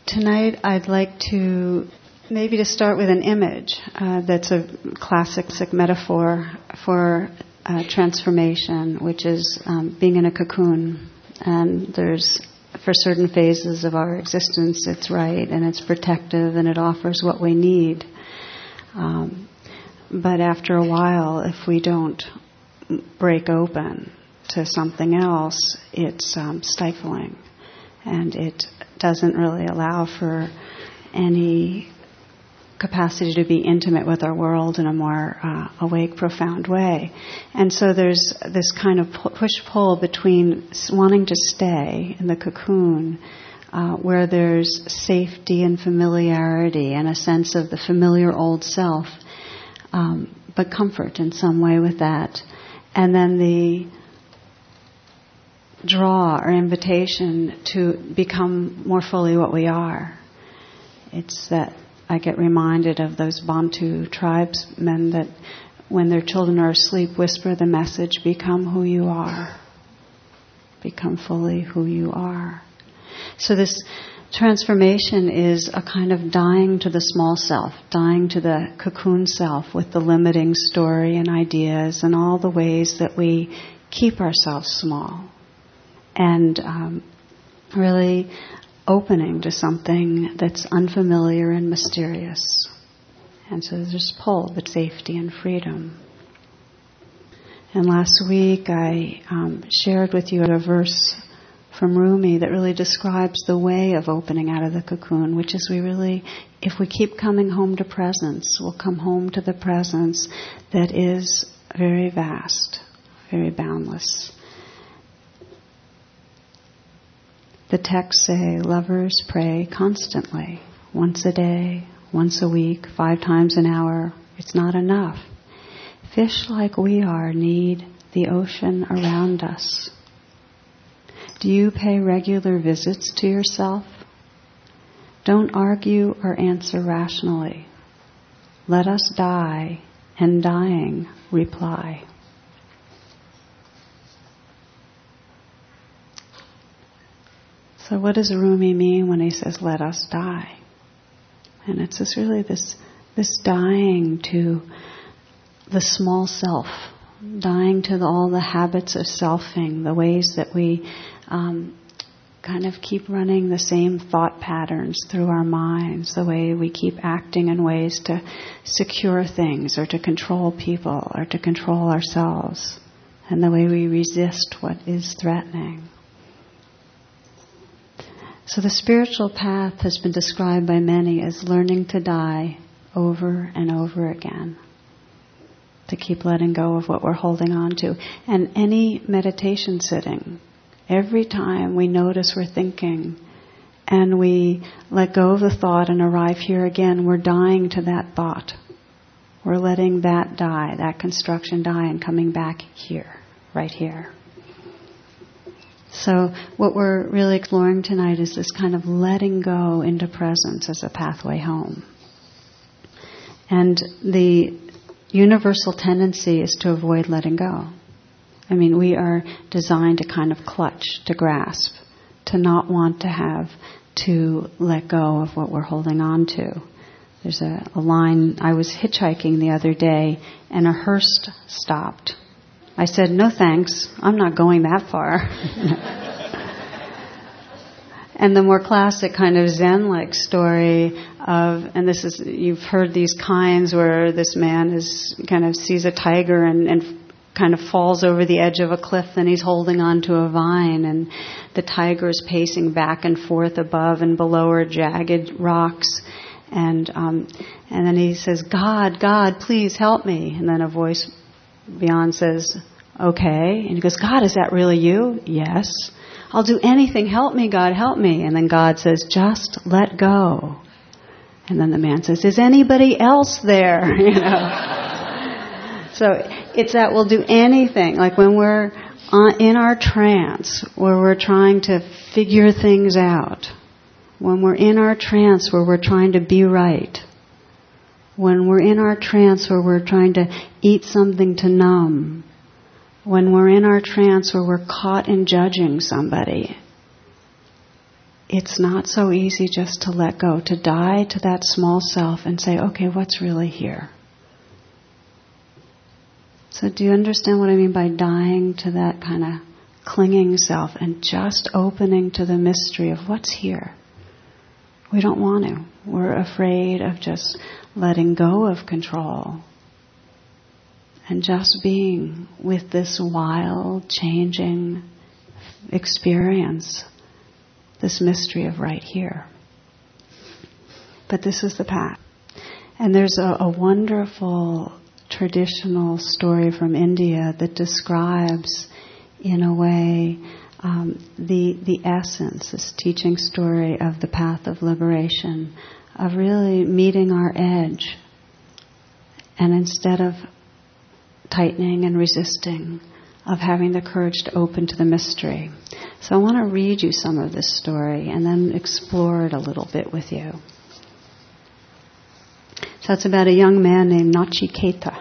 Tonight I'd like to maybe to start with an image that's a classic metaphor for transformation, which is being in a cocoon. And there's, for certain phases of our existence, it's right and it's protective and it offers what we need. But after a while, if we don't break open to something else, it's stifling. And it doesn't really allow for any capacity to be intimate with our world in a more awake, profound way. And so there's this kind of push-pull between wanting to stay in the cocoon where there's safety and familiarity and a sense of the familiar old self, but comfort in some way with that. And then the draw or invitation to become more fully what we are. It's that I get reminded of those Bantu tribesmen that when their children are asleep, whisper the message, become who you are. Become fully who you are. So this transformation is a kind of dying to the small self, dying to the cocoon self with the limiting story and ideas and all the ways that we keep ourselves small. And really opening to something that's unfamiliar and mysterious. And so there's this pull with safety and freedom. And last week I shared with you a verse from Rumi that really describes the way of opening out of the cocoon, which is if we keep coming home to presence, we'll come home to the presence that is very vast, very boundless. The texts say, lovers pray constantly, once a day, once a week, 5 times an hour. It's not enough. Fish like we are need the ocean around us. Do you pay regular visits to yourself? Don't argue or answer rationally. Let us die, and dying, reply. So what does Rumi mean when he says, let us die? And it's this dying to the small self, dying to all the habits of selfing, the ways that we kind of keep running the same thought patterns through our minds, the way we keep acting in ways to secure things or to control people or to control ourselves, and the way we resist what is threatening. So the spiritual path has been described by many as learning to die over and over again, to keep letting go of what we're holding on to. And any meditation sitting, every time we notice we're thinking and we let go of the thought and arrive here again, we're dying to that thought. We're letting that die, that construction die, and coming back here, right here. So what we're really exploring tonight is this kind of letting go into presence as a pathway home. And the universal tendency is to avoid letting go. I mean, we are designed to kind of clutch, to grasp, to not want to have to let go of what we're holding on to. There's a line, I was hitchhiking the other day and a hearse stopped. I said, no thanks, I'm not going that far. And the more classic kind of Zen-like story of, and this is, you've heard these kinds where this man is kind of sees a tiger and kind of falls over the edge of a cliff and he's holding on to a vine and the tiger is pacing back and forth above and below are jagged rocks. And then he says, God, please help me. And then a voice beyond says, okay. And he goes, God, is that really you? Yes. I'll do anything. Help me, God, help me. And then God says, just let go. And then the man says, is anybody else there? You know. So it's that we'll do anything. Like when we're in our trance, where we're trying to figure things out. When we're in our trance where we're trying to be right. When we're in our trance where we're trying to eat something to numb. When we're in our trance where we're caught in judging somebody. it's not so easy just to let go, to die to that small self and say, okay, what's really here? So do you understand what I mean by dying to that kind of clinging self and just opening to the mystery of what's here? We don't want to. We're afraid of just letting go of control and just being with this wild, changing experience, this mystery of right here. But this is the path. And there's a wonderful traditional story from India that describes, in a way, the essence, this teaching story of the path of liberation, of really meeting our edge. And instead of tightening and resisting, of having the courage to open to the mystery. So I want to read you some of this story and then explore it a little bit with you. So it's about a young man named Nachiketa.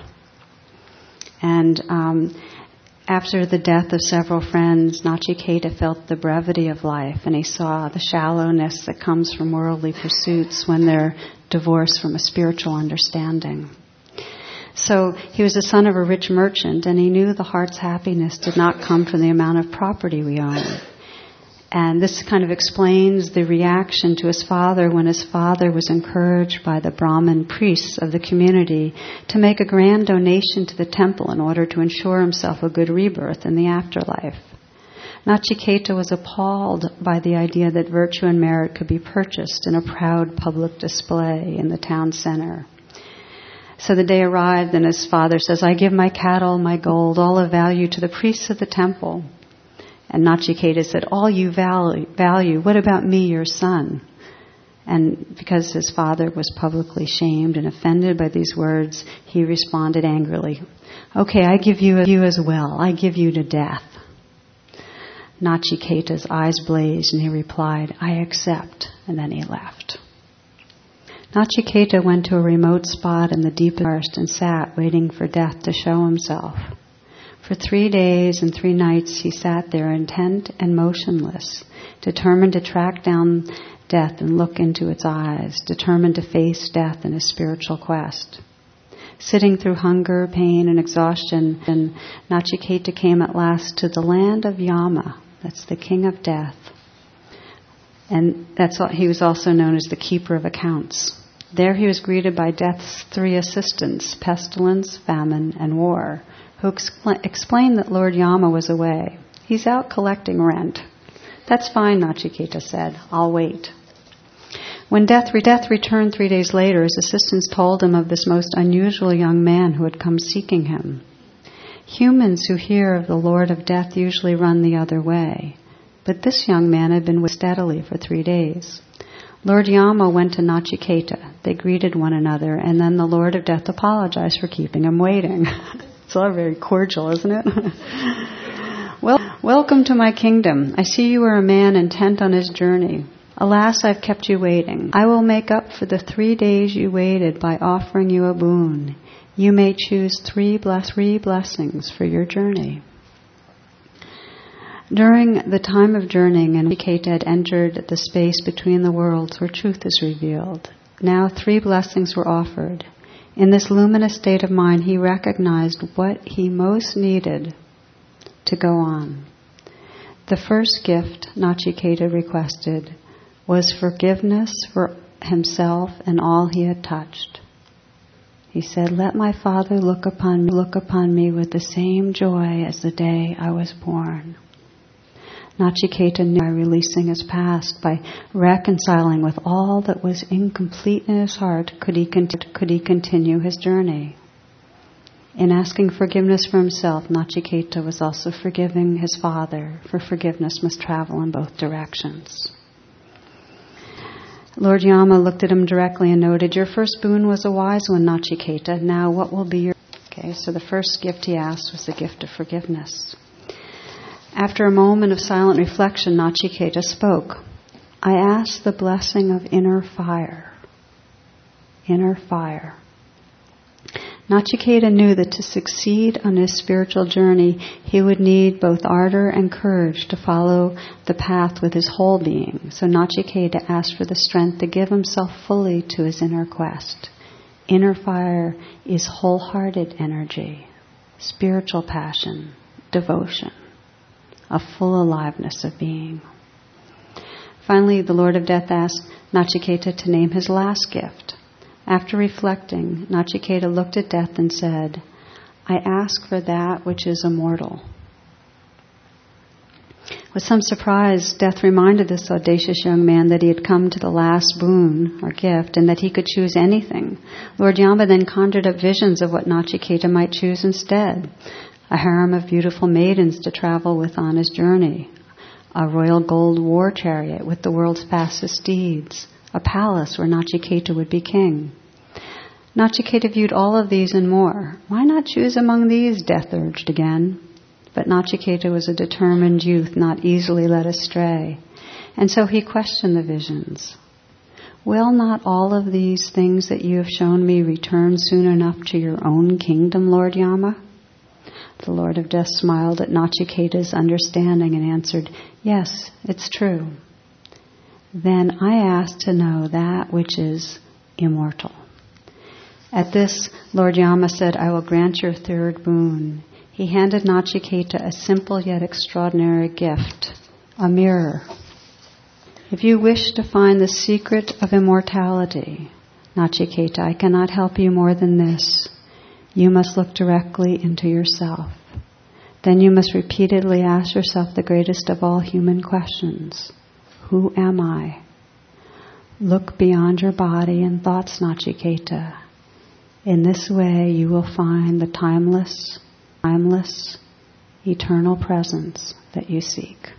And after the death of several friends, Nachiketa felt the brevity of life, and he saw the shallowness that comes from worldly pursuits when they're divorced from a spiritual understanding. So he was the son of a rich merchant, and he knew the heart's happiness did not come from the amount of property we own. And this kind of explains the reaction to his father when his father was encouraged by the Brahmin priests of the community to make a grand donation to the temple in order to ensure himself a good rebirth in the afterlife. Nachiketa was appalled by the idea that virtue and merit could be purchased in a proud public display in the town center. So the day arrived and his father says, "I give my cattle, my gold, all of value to the priests of the temple." And Nachiketa said, "All you value, what about me, your son?" And because his father was publicly shamed and offended by these words, he responded angrily, "Okay, I give you as well. I give you to death." Nachiketa's eyes blazed and he replied, "I accept." And then he left. Nachiketa went to a remote spot in the deep forest and sat, waiting for death to show himself. For 3 days and 3 nights he sat there intent and motionless, determined to track down death and look into its eyes, determined to face death in his spiritual quest. Sitting through hunger, pain, and exhaustion, Nachiketa came at last to the land of Yama, that's the king of death. And he was also known as the keeper of accounts. There he was greeted by death's 3 assistants, pestilence, famine, and war, who explained that Lord Yama was away. "He's out collecting rent." "That's fine," Nachiketa said. "I'll wait." When death returned 3 days later, his assistants told him of this most unusual young man who had come seeking him. Humans who hear of the Lord of Death usually run the other way. But this young man had been with steadily for 3 days. Lord Yama went to Nachiketa. They greeted one another, and then the Lord of Death apologized for keeping him waiting. It's all very cordial, isn't it? "Well, welcome to my kingdom. I see you are a man intent on his journey. Alas, I've kept you waiting. I will make up for the 3 days you waited by offering you a boon. You may choose 3 blessings for your journey." During the time of journeying, Nachiketa had entered the space between the worlds where truth is revealed. Now 3 blessings were offered. In this luminous state of mind, he recognized what he most needed to go on. The first gift Nachiketa requested was forgiveness for himself and all he had touched. He said, "Let my Father look upon me with the same joy as the day I was born." Nachiketa knew by releasing his past, by reconciling with all that was incomplete in his heart, could he continue his journey. In asking forgiveness for himself, Nachiketa was also forgiving his father, for forgiveness must travel in both directions. Lord Yama looked at him directly and noted, "Your first boon was a wise one, Nachiketa. Now what will be your..." Okay, so the first gift he asked was the gift of forgiveness. After a moment of silent reflection, Nachiketa spoke. "I ask the blessing of inner fire." Inner fire. Nachiketa knew that to succeed on his spiritual journey, he would need both ardor and courage to follow the path with his whole being. So Nachiketa asked for the strength to give himself fully to his inner quest. Inner fire is wholehearted energy, spiritual passion, devotion, a full aliveness of being. Finally, the Lord of Death asked Nachiketa to name his last gift. After reflecting, Nachiketa looked at Death and said, "I ask for that which is immortal." With some surprise, Death reminded this audacious young man that he had come to the last boon, or gift, and that he could choose anything. Lord Yama then conjured up visions of what Nachiketa might choose instead. A harem of beautiful maidens to travel with on his journey, a royal gold war chariot with the world's fastest steeds, a palace where Nachiketa would be king. Nachiketa viewed all of these and more. Why not choose among these? Death urged again. But Nachiketa was a determined youth, not easily led astray. And so he questioned the visions. Will not all of these things that you have shown me return soon enough to your own kingdom, Lord Yama? The Lord of Death smiled at Nachiketa's understanding and answered, "Yes, it's true." "Then I ask to know that which is immortal." At this, Lord Yama said, "I will grant your third boon." He handed Nachiketa a simple yet extraordinary gift, a mirror. "If you wish to find the secret of immortality, Nachiketa, I cannot help you more than this. You must look directly into yourself. Then you must repeatedly ask yourself the greatest of all human questions. Who am I? Look beyond your body and thoughts, Nachiketa. In this way you will find the timeless, eternal presence that you seek."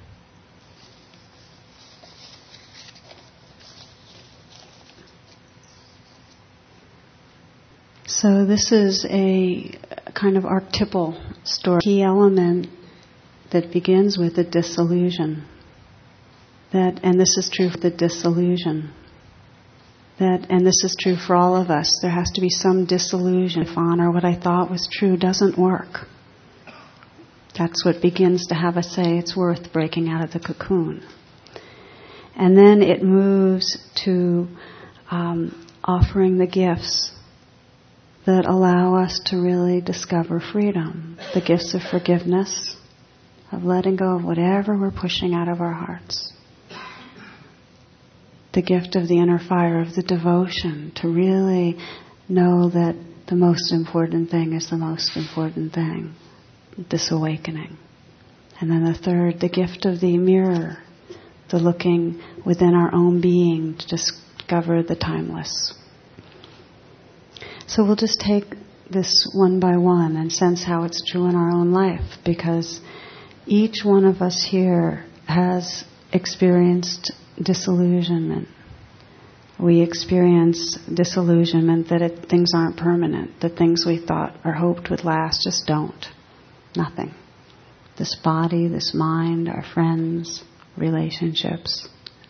So this is a kind of archetypal story, key element that begins with a disillusion. And this is true for the disillusion. And this is true for all of us. There has to be some disillusion. If honor, what I thought was true, doesn't work. That's what begins to have us say it's worth breaking out of the cocoon. And then it moves to offering the gifts that allow us to really discover freedom. The gifts of forgiveness, of letting go of whatever we're pushing out of our hearts. The gift of the inner fire, of the devotion, to really know that the most important thing is the most important thing, this awakening. And then the third, the gift of the mirror, the looking within our own being to discover the timeless. So we'll just take this one by one and sense how it's true in our own life, because each one of us here has experienced disillusionment. We experience disillusionment that things aren't permanent, that things we thought or hoped would last just don't. Nothing. This body, this mind, our friends, relationships.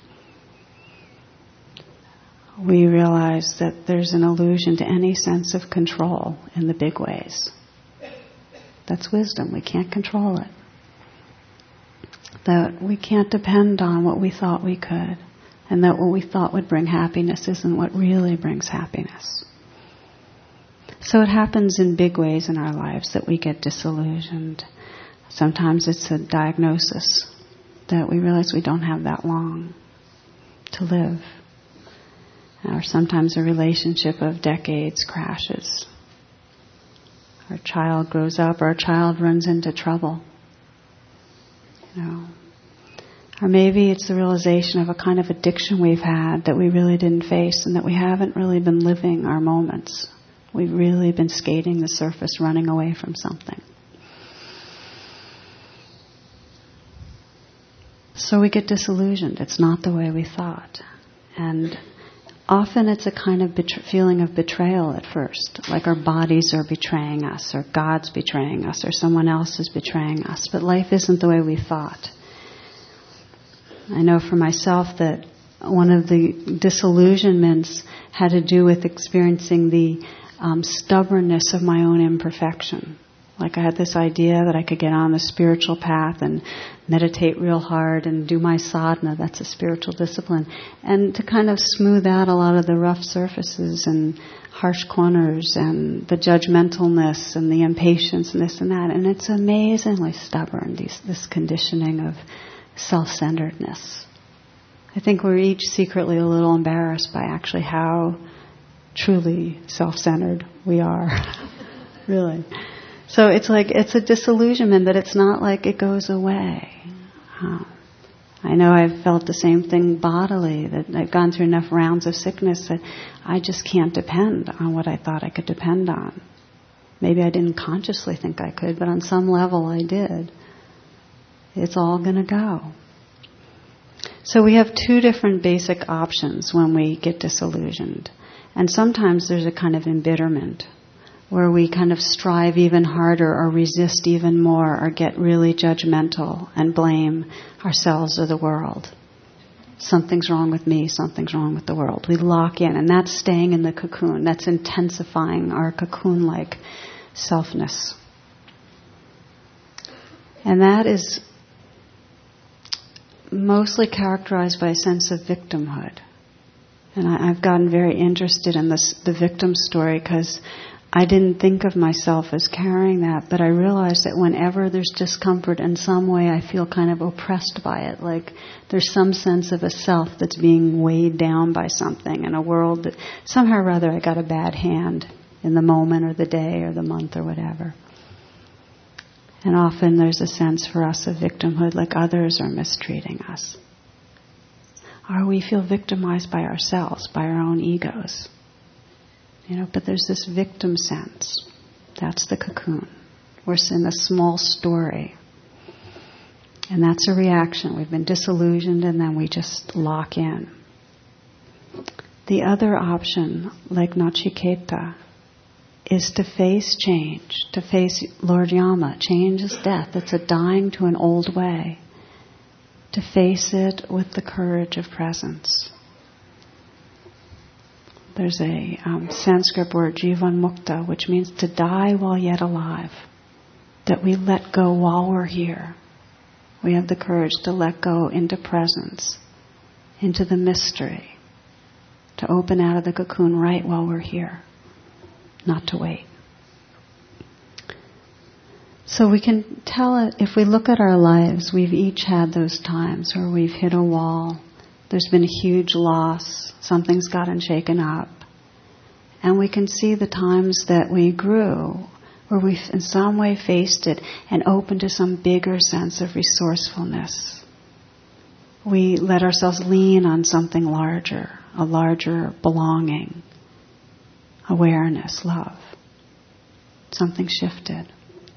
We realize that there's an illusion to any sense of control in the big ways. That's wisdom. We can't control it. That we can't depend on what we thought we could, and that what we thought would bring happiness isn't what really brings happiness. So it happens in big ways in our lives that we get disillusioned. Sometimes it's a diagnosis that we realize we don't have that long to live. Or sometimes a relationship of decades crashes. Our child grows up, or our child runs into trouble. Or maybe it's the realization of a kind of addiction we've had that we really didn't face, and that we haven't really been living our moments. We've really been skating the surface, running away from something. So we get disillusioned. It's not the way we thought. And often it's a kind of feeling of betrayal at first, like our bodies are betraying us, or God's betraying us, or someone else is betraying us. But life isn't the way we thought. I know for myself that one of the disillusionments had to do with experiencing the stubbornness of my own imperfection. Like I had this idea that I could get on the spiritual path and meditate real hard and do my sadhana, that's a spiritual discipline, and to kind of smooth out a lot of the rough surfaces and harsh corners and the judgmentalness and the impatience and this and that. And it's amazingly stubborn, this conditioning of self-centeredness. I think we're each secretly a little embarrassed by actually how truly self-centered we are. Really. So it's like, it's a disillusionment that it's not like it goes away. I know I've felt the same thing bodily, that I've gone through enough rounds of sickness that I just can't depend on what I thought I could depend on. Maybe I didn't consciously think I could, but on some level I did. It's all going to go. So we have two different basic options when we get disillusioned. And sometimes there's a kind of embitterment, where we kind of strive even harder or resist even more or get really judgmental and blame ourselves or the world. Something's wrong with me, something's wrong with the world. We lock in, and that's staying in the cocoon. That's intensifying our cocoon-like selfness. And that is mostly characterized by a sense of victimhood. And I've gotten very interested in the victim story because I didn't think of myself as carrying that, but I realized that whenever there's discomfort in some way, I feel kind of oppressed by it. Like there's some sense of a self that's being weighed down by something in a world that somehow or other I got a bad hand in the moment or the day or the month or whatever. And often there's a sense for us of victimhood, like others are mistreating us. Or we feel victimized by ourselves, by our own egos. But there's this victim sense. That's the cocoon. We're in a small story. And that's a reaction. We've been disillusioned and then we just lock in. The other option, like Nachiketa, is to face change, to face Lord Yama. Change is death. It's a dying to an old way. To face it with the courage of presence. There's a Sanskrit word, Jivan Mukta, which means to die while yet alive. That we let go while we're here. We have the courage to let go into presence, into the mystery, to open out of the cocoon right while we're here, not to wait. So we can tell it, if we look at our lives, we've each had those times where we've hit a wall. There's been a huge loss. Something's gotten shaken up. And we can see the times that we grew, where we've in some way faced it and opened to some bigger sense of resourcefulness. We let ourselves lean on something larger, a larger belonging, awareness, love. Something shifted.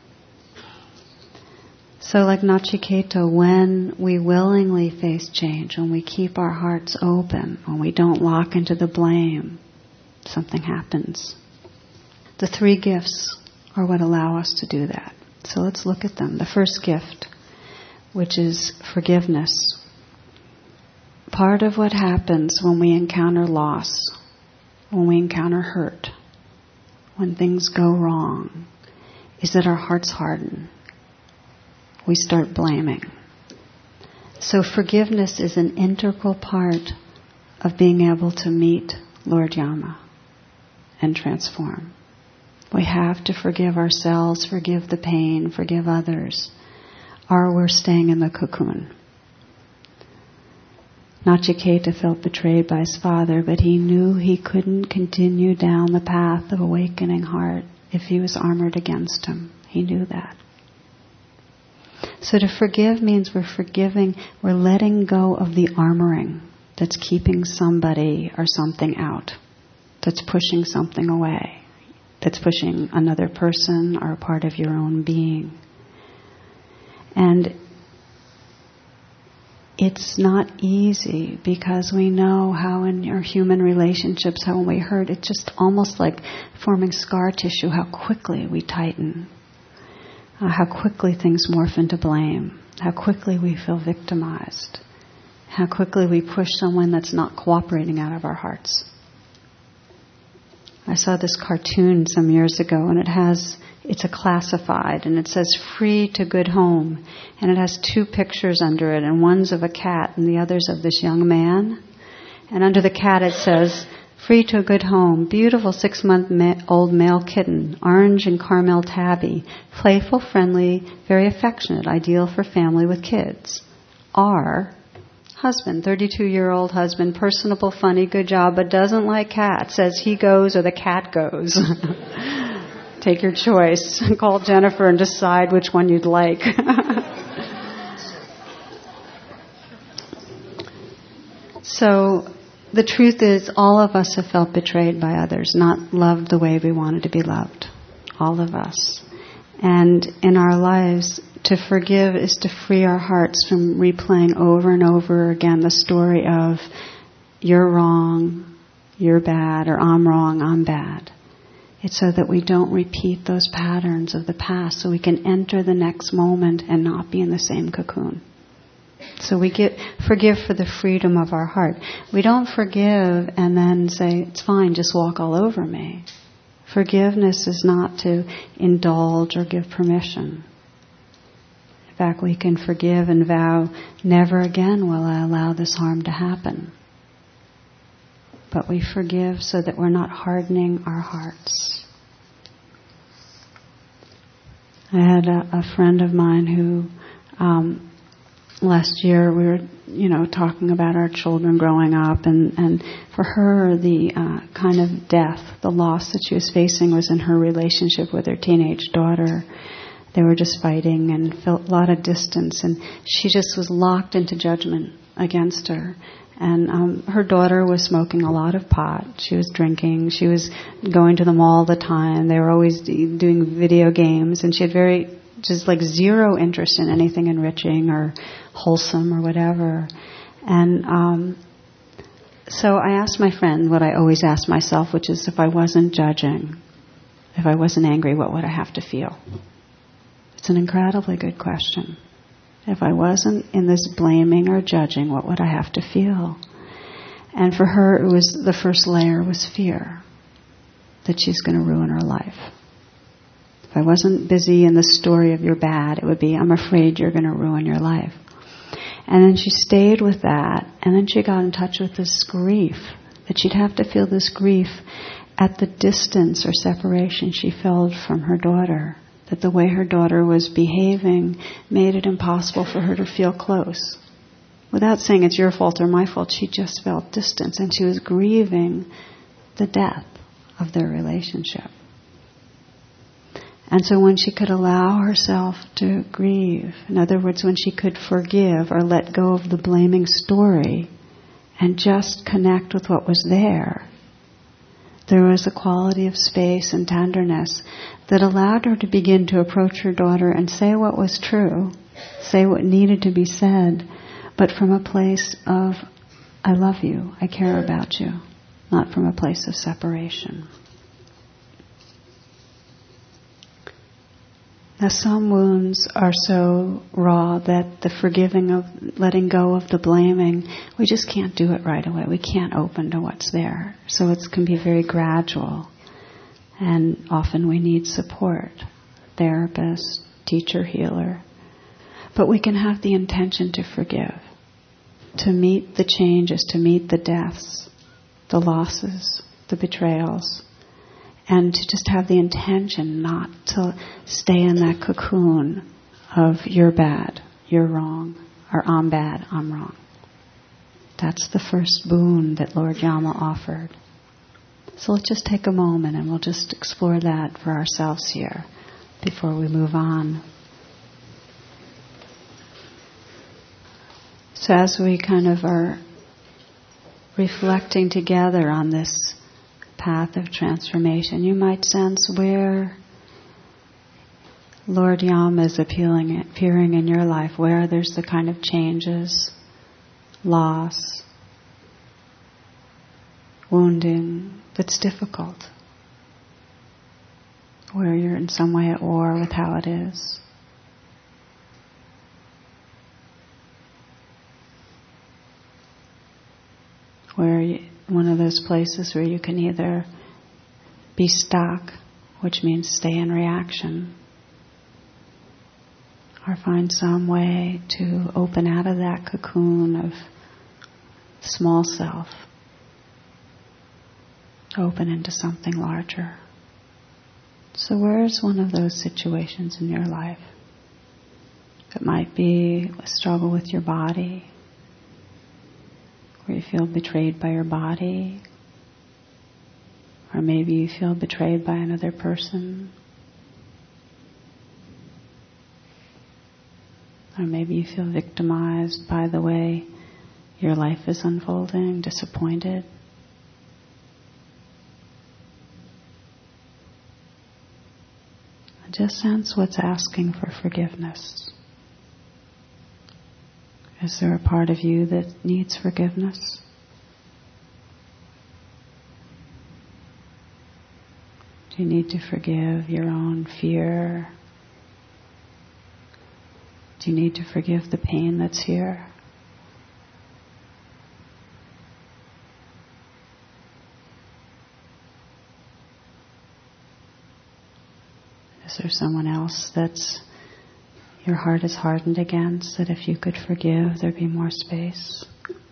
So like Nachiketa, when we willingly face change, when we keep our hearts open, when we don't lock into the blame, something happens. The 3 gifts are what allow us to do that. So let's look at them. The first gift, which is forgiveness. Part of what happens when we encounter loss, when we encounter hurt, when things go wrong, is that our hearts harden. We start blaming. So forgiveness is an integral part of being able to meet Lord Yama and transform. We have to forgive ourselves, forgive the pain, forgive others, or we're staying in the cocoon. Nachiketa felt betrayed by his father, but he knew he couldn't continue down the path of awakening heart if he was armored against him. He knew that. So to forgive means we're forgiving, we're letting go of the armoring that's keeping somebody or something out, that's pushing something away, that's pushing another person or a part of your own being. And it's not easy because we know how in our human relationships, how when we hurt, it's just almost like forming scar tissue, how quickly we tighten. How quickly things morph into blame, how quickly we feel victimized, how quickly we push someone that's not cooperating out of our hearts. I saw this cartoon some years ago, and it's a classified, and it says free to good home. And it has two pictures under it, and one's of a cat and the other's of this young man. And under the cat it says, free to a good home, beautiful 6-month-old male kitten, orange and caramel tabby, playful, friendly, very affectionate, ideal for family with kids. R, husband, 32-year-old husband, personable, funny, good job, but doesn't like cats, says he goes or the cat goes. Take your choice. Call Jennifer and decide which one you'd like. So the truth is, all of us have felt betrayed by others, not loved the way we wanted to be loved. All of us. And in our lives, to forgive is to free our hearts from replaying over and over again the story of you're wrong, you're bad, or I'm wrong, I'm bad. It's so that we don't repeat those patterns of the past, so we can enter the next moment and not be in the same cocoon. So we forgive for the freedom of our heart. We don't forgive and then say, it's fine, just walk all over me. Forgiveness is not to indulge or give permission. In fact, we can forgive and vow, never again will I allow this harm to happen. But we forgive so that we're not hardening our hearts. I had a friend of mine who, last year we were, talking about our children growing up, and for her, the kind of death, the loss that she was facing was in her relationship with her teenage daughter. They were just fighting and felt a lot of distance, and she just was locked into judgment against her. And her daughter was smoking a lot of pot. She was drinking. She was going to the mall all the time. They were always doing video games, and she had just zero interest in anything enriching or wholesome or whatever. And so I asked my friend what I always ask myself, which is, if I wasn't judging, if I wasn't angry, what would I have to feel? It's an incredibly good question. If I wasn't in this blaming or judging, what would I have to feel? And for her, it was the first layer was fear that she's going to ruin her life. If I wasn't busy in the story of you're bad, it would be, I'm afraid you're going to ruin your life. And then she stayed with that, and then she got in touch with this grief, that she'd have to feel this grief at the distance or separation she felt from her daughter. That the way her daughter was behaving made it impossible for her to feel close. Without saying it's your fault or my fault, she just felt distance, and she was grieving the death of their relationship. And so when she could allow herself to grieve, in other words, when she could forgive or let go of the blaming story and just connect with what was there was a quality of space and tenderness that allowed her to begin to approach her daughter and say what was true, say what needed to be said, but from a place of, I love you, I care about you, not from a place of separation. Now, some wounds are so raw that the forgiving of, letting go of the blaming, we just can't do it right away. We can't open to what's there. So it can be very gradual. And often we need support, therapist, teacher, healer. But we can have the intention to forgive, to meet the changes, to meet the deaths, the losses, the betrayals. And to just have the intention not to stay in that cocoon of you're bad, you're wrong, or I'm bad, I'm wrong. That's the first boon that Lord Yama offered. So let's just take a moment and we'll just explore that for ourselves here before we move on. So as we kind of are reflecting together on this path of transformation, you might sense where Lord Yama is appearing in your life, where there's the kind of changes, loss, wounding that's difficult, where you're in some way at war with how it is. Where one of those places where you can either be stuck, which means stay in reaction, or find some way to open out of that cocoon of small self, open into something larger. So where's one of those situations in your life? It might be a struggle with your body, where you feel betrayed by your body, or maybe you feel betrayed by another person, or maybe you feel victimized by the way your life is unfolding, disappointed. Just sense what's asking for forgiveness. Is there a part of you that needs forgiveness? Do you need to forgive your own fear? Do you need to forgive the pain that's here? Is there someone else that's your heart is hardened against, that if you could forgive, there'd be more space?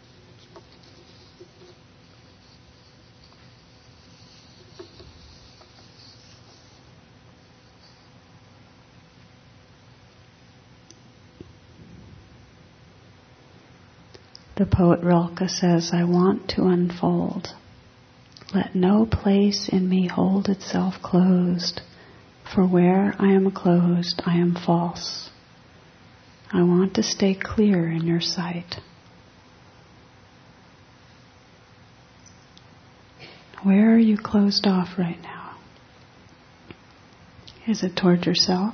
The poet Rilke says, I want to unfold. Let no place in me hold itself closed. For where I am closed, I am false. I want to stay clear in your sight. Where are you closed off right now? Is it toward yourself?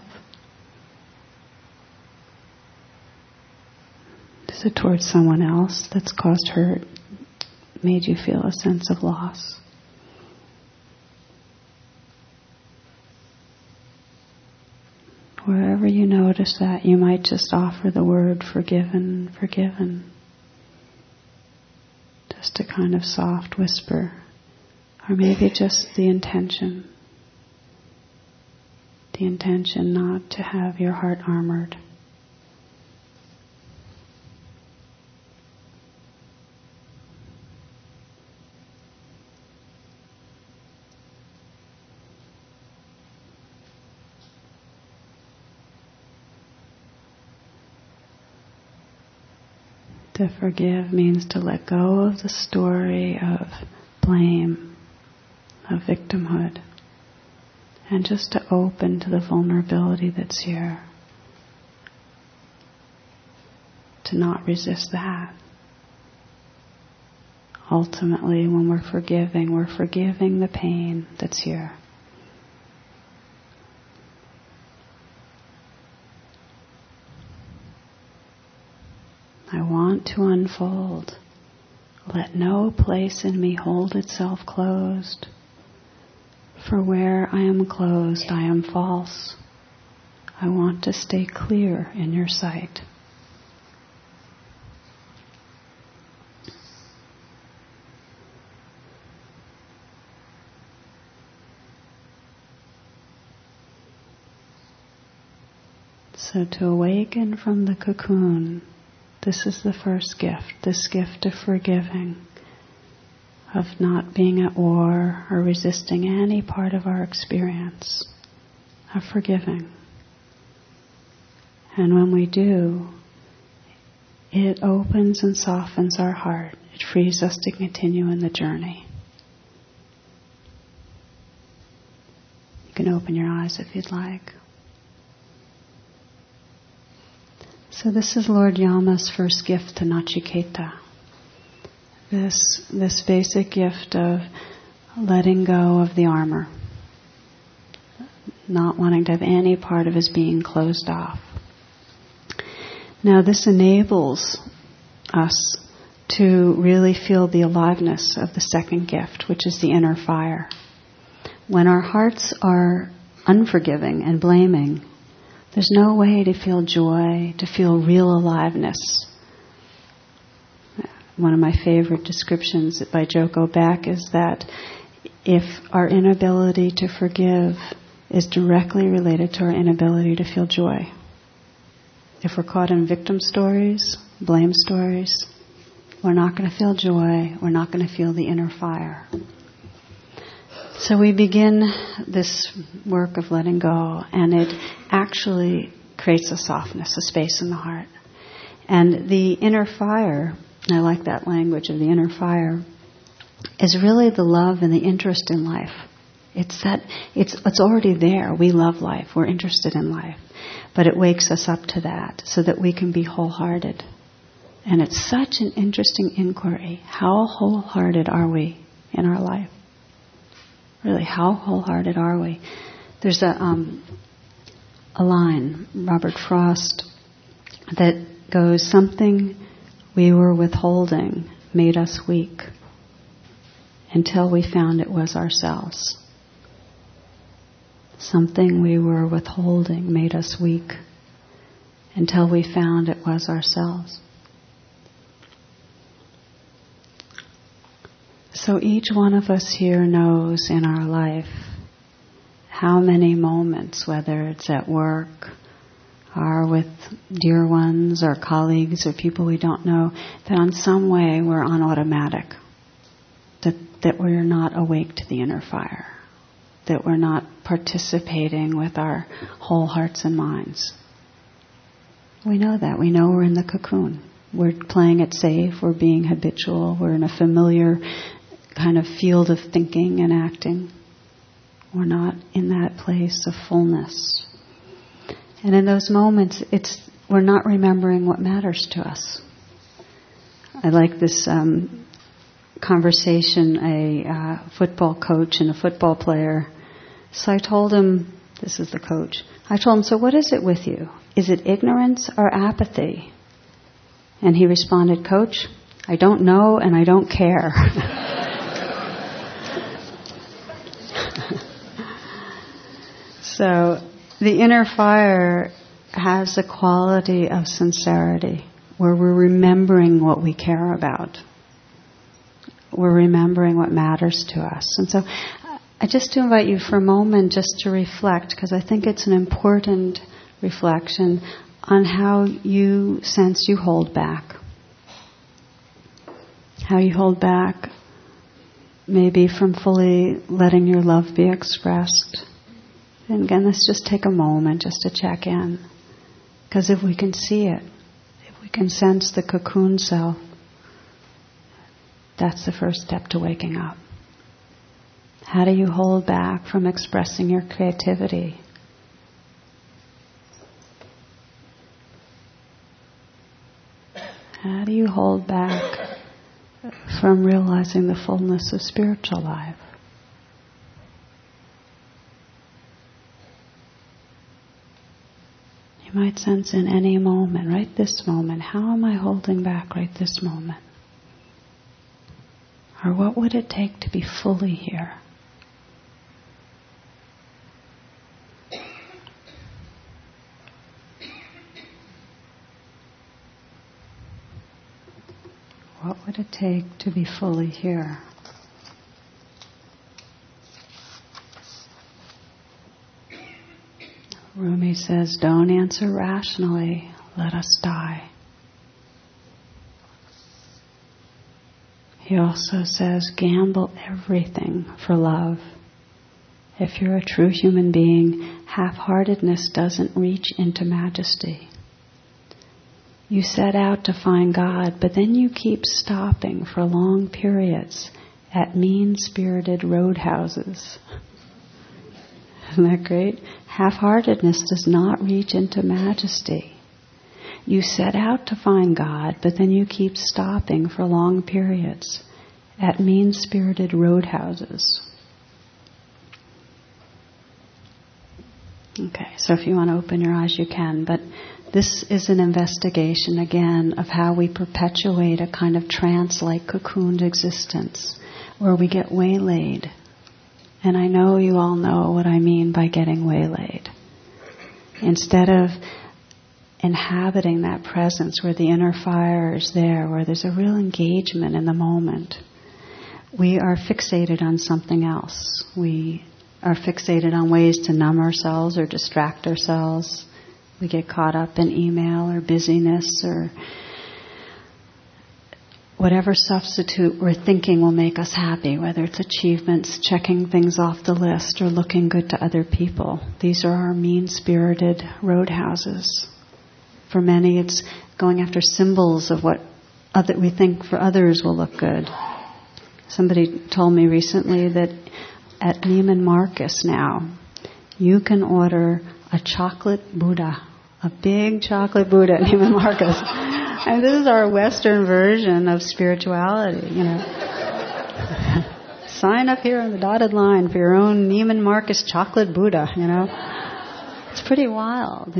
Is it towards someone else that's caused hurt, made you feel a sense of loss? Wherever you notice that, you might just offer the word forgiven, forgiven. Just a kind of soft whisper. Or maybe just the intention. The intention not to have your heart armored. To forgive means to let go of the story of blame, of victimhood, and just to open to the vulnerability that's here. To not resist that. Ultimately, when we're forgiving the pain that's here. I want to unfold. Let no place in me hold itself closed. For where I am closed, I am false. I want to stay clear in your sight. So to awaken from the cocoon, this is the first gift, this gift of forgiving, of not being at war or resisting any part of our experience, of forgiving. And when we do, it opens and softens our heart. It frees us to continue in the journey. You can open your eyes if you'd like. So this is Lord Yama's first gift to Nachiketa. This basic gift of letting go of the armor, not wanting to have any part of his being closed off. Now this enables us to really feel the aliveness of the second gift, which is the inner fire. When our hearts are unforgiving and blaming, there's no way to feel joy, to feel real aliveness. One of my favorite descriptions by Joko Beck is that if our inability to forgive is directly related to our inability to feel joy. If we're caught in victim stories, blame stories, we're not going to feel joy, we're not going to feel the inner fire. So we begin this work of letting go, and it actually creates a softness, a space in the heart. And the inner fire, I like that language of the inner fire, is really the love and the interest in life. It's already there. We love life. We're interested in life. But it wakes us up to that so that we can be wholehearted. And it's such an interesting inquiry. How wholehearted are we in our life? Really, how wholehearted are we? There's a line, Robert Frost, that goes, something we were withholding made us weak until we found it was ourselves. Something we were withholding made us weak until we found it was ourselves. So each one of us here knows in our life how many moments, whether it's at work or with dear ones or colleagues or people we don't know, that in some way we're on automatic, that we're not awake to the inner fire, that we're not participating with our whole hearts and minds. We know that. We know we're in the cocoon. We're playing it safe. We're being habitual. We're in a familiar kind of field of thinking and acting. We're not in that place of fullness. And in those moments, we're not remembering what matters to us. I like this conversation, a football coach and a football player. So I told him, this is the coach, I told him, so what is it with you? Is it ignorance or apathy? And he responded, Coach, I don't know and I don't care. So the inner fire has a quality of sincerity where we're remembering what we care about. We're remembering what matters to us. And so I just invite you for a moment just to reflect, because I think it's an important reflection on how you sense you hold back. How you hold back maybe from fully letting your love be expressed. And again, let's just take a moment just to check in. Because if we can see it, if we can sense the cocoon self, that's the first step to waking up. How do you hold back from expressing your creativity? How do you hold back from realizing the fullness of spiritual life? You might sense in any moment, right this moment, how am I holding back right this moment? Or what would it take to be fully here? What would it take to be fully here? Rumi says, don't answer rationally, let us die. He also says, gamble everything for love. If you're a true human being, half-heartedness doesn't reach into majesty. You set out to find God, but then you keep stopping for long periods at mean-spirited roadhouses. Isn't that great? Half-heartedness does not reach into majesty. You set out to find God, but then you keep stopping for long periods at mean-spirited roadhouses. Okay, so if you want to open your eyes, you can. But this is an investigation, again, of how we perpetuate a kind of trance-like cocooned existence where we get waylaid. And I know you all know what I mean by getting waylaid. Instead of inhabiting that presence where the inner fire is there, where there's a real engagement in the moment, we are fixated on something else. We are fixated on ways to numb ourselves or distract ourselves. We get caught up in email or busyness or whatever substitute we're thinking will make us happy, whether it's achievements, checking things off the list, or looking good to other people. These are our mean-spirited roadhouses. For many, it's going after symbols of what we think for others will look good. Somebody told me recently that at Neiman Marcus now, you can order a chocolate Buddha, a big chocolate Buddha at Neiman Marcus. And this is our Western version of spirituality, Sign up here on the dotted line for your own Neiman Marcus chocolate Buddha, It's pretty wild,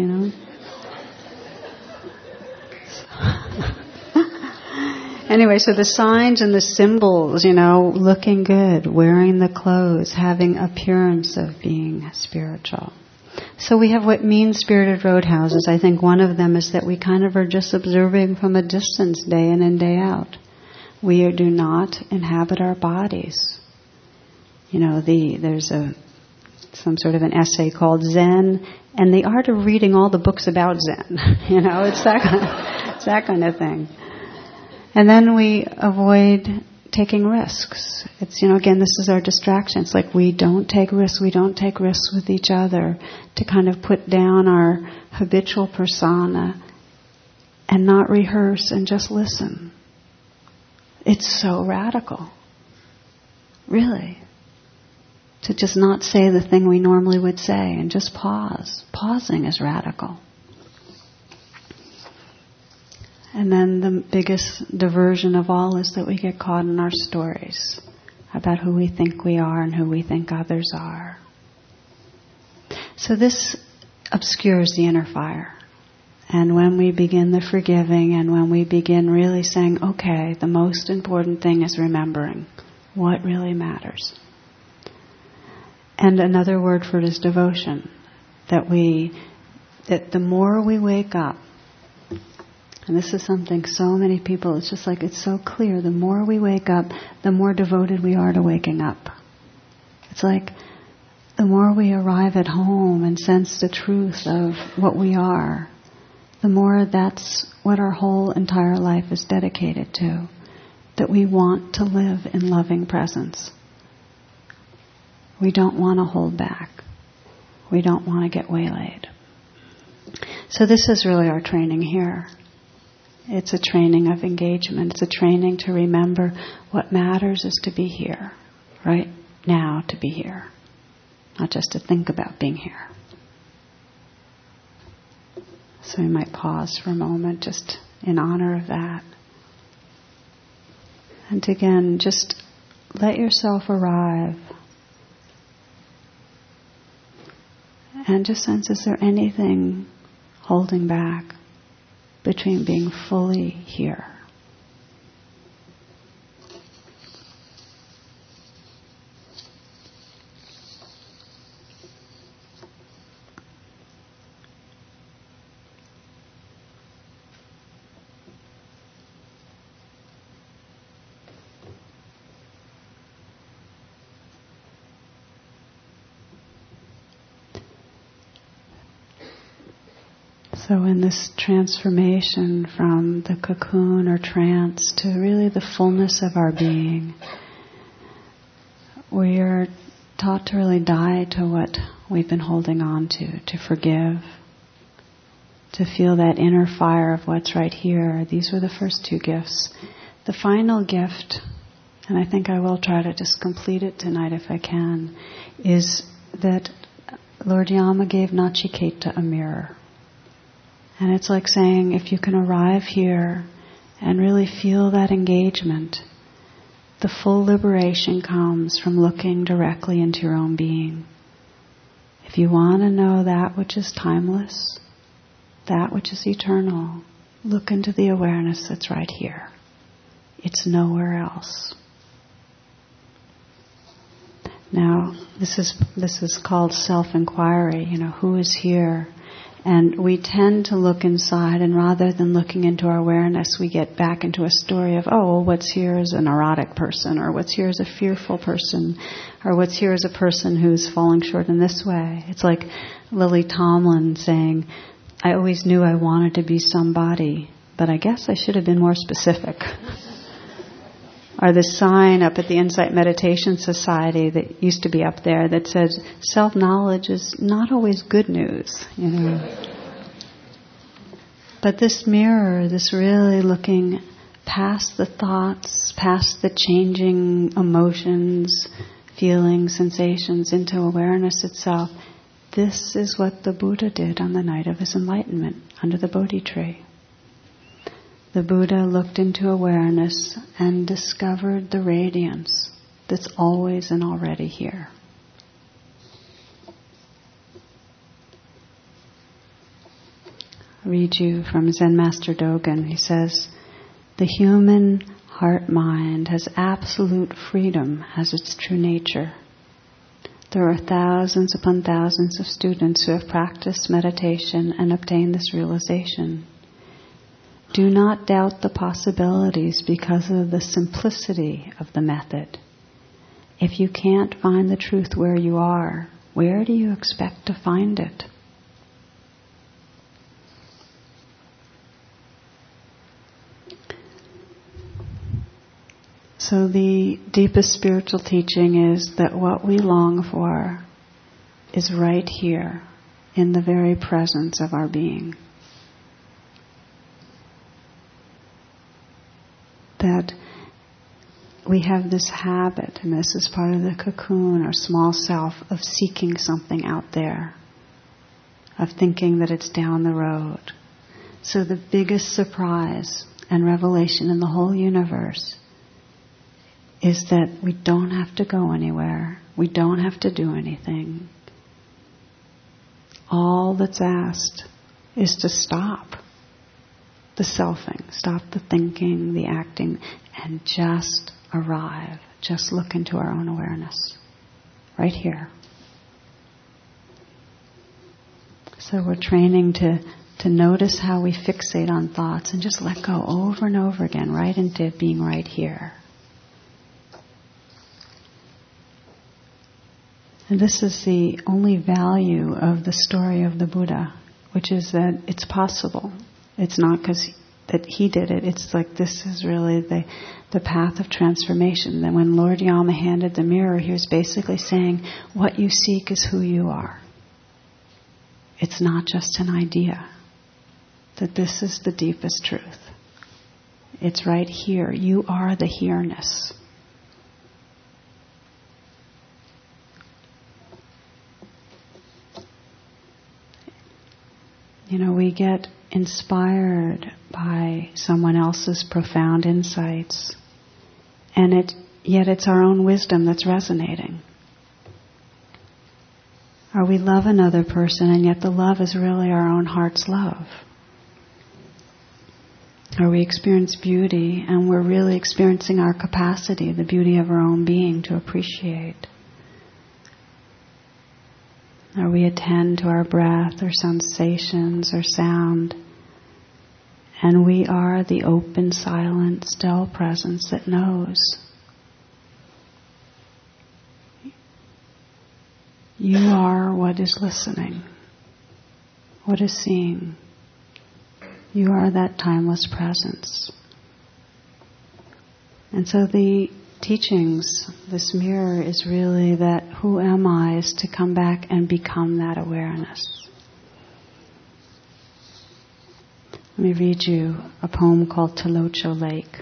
Anyway, so the signs and the symbols, looking good, wearing the clothes, having appearance of being spiritual. So we have what mean-spirited roadhouses. I think one of them is that we kind of are just observing from a distance day in and day out. We do not inhabit our bodies. There's some sort of an essay called Zen and the Art of Reading All the Books About Zen. It's that kind of thing. And then we avoid taking risks. It's, again, this is our distraction. It's like we don't take risks. We don't take risks with each other to kind of put down our habitual persona and not rehearse and just listen. It's so radical. Really. To just not say the thing we normally would say and just pause. Pausing is radical. And then the biggest diversion of all is that we get caught in our stories about who we think we are and who we think others are. So this obscures the inner fire. And when we begin the forgiving and when we begin really saying, okay, the most important thing is remembering what really matters. And another word for it is devotion. That the more we wake up, and this is something so many people, it's just like it's so clear. The more we wake up, the more devoted we are to waking up. It's like the more we arrive at home and sense the truth of what we are, the more that's what our whole entire life is dedicated to. That we want to live in loving presence. We don't want to hold back. We don't want to get waylaid. So this is really our training here. It's a training of engagement. It's a training to remember what matters is to be here, right now, to be here, not just to think about being here. So we might pause for a moment just in honor of that. And again, just let yourself arrive. And just sense, is there anything holding back between being fully here? So in this transformation from the cocoon or trance to really the fullness of our being, we are taught to really die to what we've been holding on to forgive, to feel that inner fire of what's right here. These were the first two gifts. The final gift, and I think I will try to just complete it tonight if I can, is that Lord Yama gave Nachiketa a mirror. And it's like saying, if you can arrive here and really feel that engagement, the full liberation comes from looking directly into your own being. If you want to know that which is timeless, that which is eternal, look into the awareness that's right here. It's nowhere else. Now, this is called self-inquiry. Who is here? And we tend to look inside, and rather than looking into our awareness, we get back into a story of, oh, well, what's here is a neurotic person, or what's here is a fearful person, or what's here is a person who's falling short in this way. It's like Lily Tomlin saying, I always knew I wanted to be somebody, but I guess I should have been more specific. Or the sign up at the Insight Meditation Society that used to be up there that says, self-knowledge is not always good news, you know. But this mirror, this really looking past the thoughts, past the changing emotions, feelings, sensations into awareness itself, this is what the Buddha did on the night of his enlightenment under the Bodhi tree. The Buddha looked into awareness and discovered the radiance that's always and already here. I'll read you from Zen Master Dogen. He says, the human heart-mind has absolute freedom as its true nature. There are thousands upon thousands of students who have practiced meditation and obtained this realization. Do not doubt the possibilities because of the simplicity of the method. If you can't find the truth where you are, where do you expect to find it? So the deepest spiritual teaching is that what we long for is right here in the very presence of our being. That we have this habit, and this is part of the cocoon or small self, of seeking something out there, of thinking that it's down the road. So the biggest surprise and revelation in the whole universe is that we don't have to go anywhere. We don't have to do anything. All that's asked is to stop the selfing, stop the thinking, the acting, and just arrive. Just look into our own awareness. Right here. So we're training to notice how we fixate on thoughts and just let go over and over again, right into being right here. And this is the only value of the story of the Buddha, which is that it's possible. It's not because that he did it. It's like this is really the path of transformation. That when Lord Yama handed the mirror, he was basically saying, what you seek is who you are. It's not just an idea. That this is the deepest truth. It's right here. You are the here-ness. You know, we get inspired by someone else's profound insights, and yet it's our own wisdom that's resonating. Or we love another person, and yet the love is really our own heart's love. Or we experience beauty, and we're really experiencing our capacity, the beauty of our own being, to appreciate. Or we attend to our breath or sensations or sound, and we are the open, silent, still presence that knows. You are what is listening, what is seeing. You are that timeless presence. And so the teachings, this mirror, is really that who am I is to come back and become that awareness. Let me read you a poem called Talocho Lake.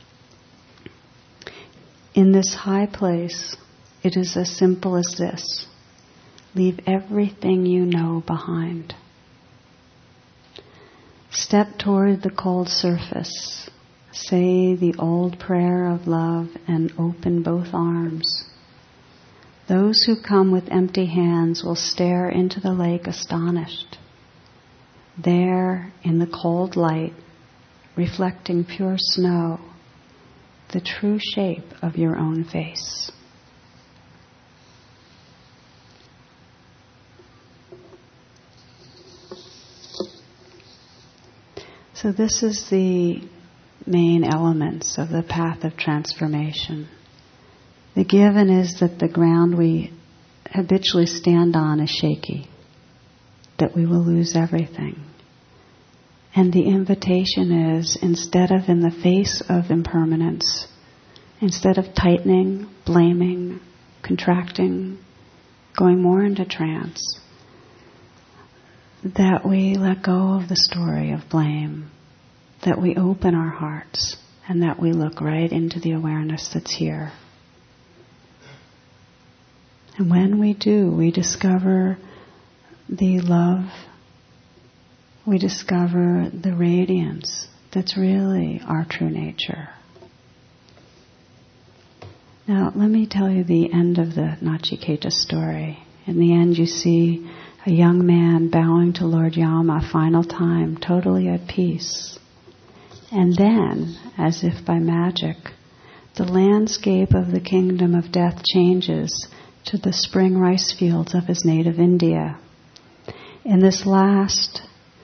In this high place, it is as simple as this. Leave everything you know behind. Step toward the cold surface. Say the old prayer of love and open both arms. Those who come with empty hands will stare into the lake astonished. There, in the cold light, reflecting pure snow, the true shape of your own face. So this is the main elements of the path of transformation. The given is that the ground we habitually stand on is shaky, that we will lose everything. And the invitation is, instead of in the face of impermanence, instead of tightening, blaming, contracting, going more into trance, that we let go of the story of blame, that we open our hearts, and that we look right into the awareness that's here. And when we do, we discover the love, we discover the radiance that's really our true nature. Now, let me tell you the end of the Nachiketa story. In the end, you see a young man bowing to Lord Yama a final time, totally at peace. And then, as if by magic, the landscape of the kingdom of death changes to the spring rice fields of his native India. In this at last,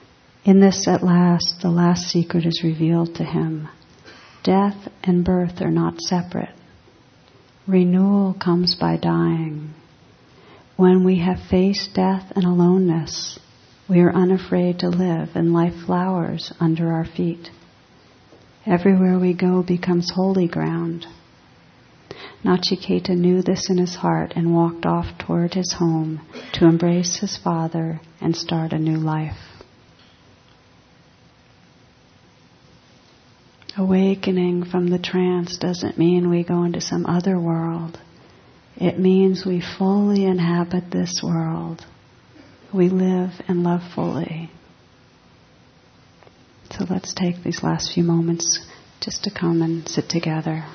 the last secret is revealed to him. Death and birth are not separate. Renewal comes by dying. When we have faced death and aloneness, we are unafraid to live, and life flowers under our feet. Everywhere we go becomes holy ground. Nachiketa knew this in his heart and walked off toward his home to embrace his father and start a new life. Awakening from the trance doesn't mean we go into some other world. It means we fully inhabit this world. We live and love fully. So let's take these last few moments just to come and sit together.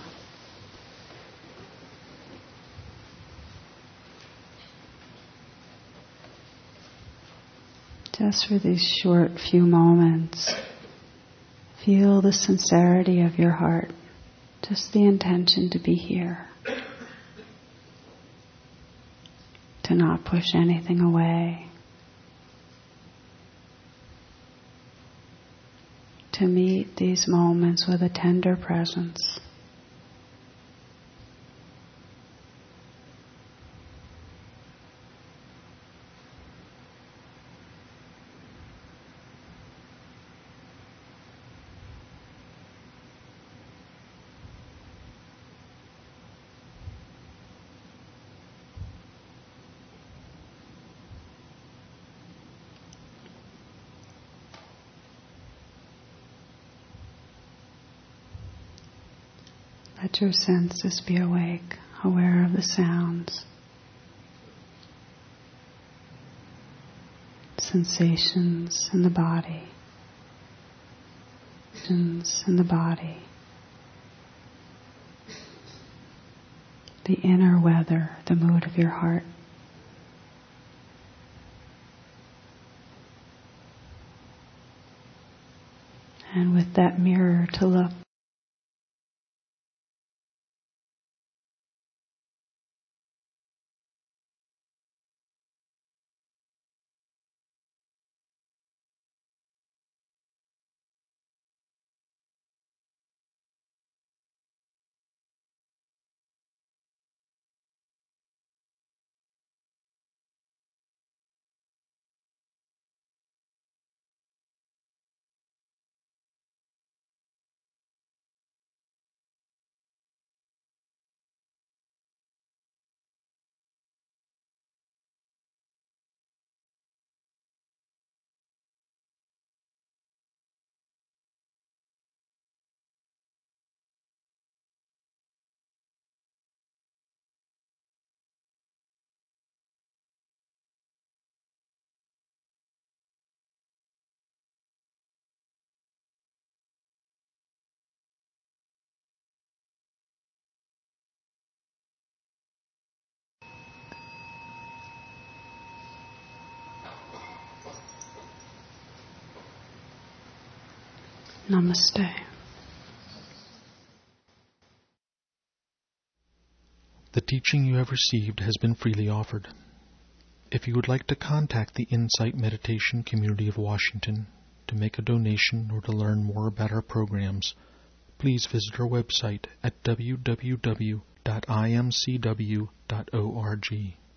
Just for these short few moments, feel the sincerity of your heart, just the intention to be here, to not push anything away, to meet these moments with a tender presence. Let your senses be awake, aware of the sounds, sensations in the body, the inner weather, the mood of your heart. And with that mirror to look. Namaste. The teaching you have received has been freely offered. If you would like to contact the Insight Meditation Community of Washington to make a donation or to learn more about our programs, please visit our website at www.imcw.org.